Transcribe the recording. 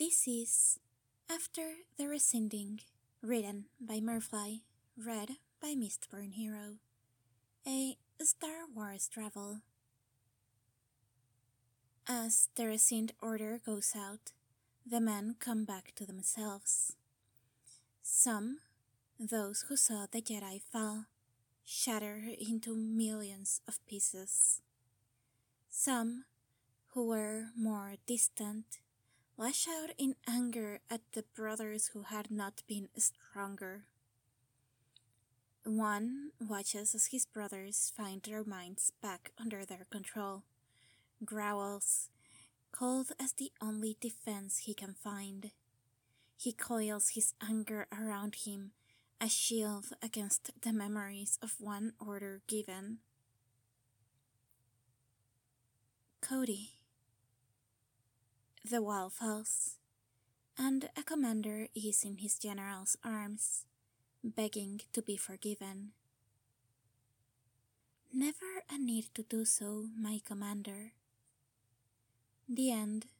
This is After the Rescinding, written by Murfly, read by Mistborn Hero, a Star Wars travel. As the rescind order goes out, the men come back to themselves. Some, those who saw the Jedi fall, shatter into millions of pieces. Some, who were more distant, lash out in anger at the brothers who had not been stronger. One watches as his brothers find their minds back under their control, growls, cold as the only defense he can find. He coils his anger around him, a shield against the memories of one order given. Cody. The wall falls, and a commander is in his general's arms, begging to be forgiven. Never a need to do so, my commander. The end.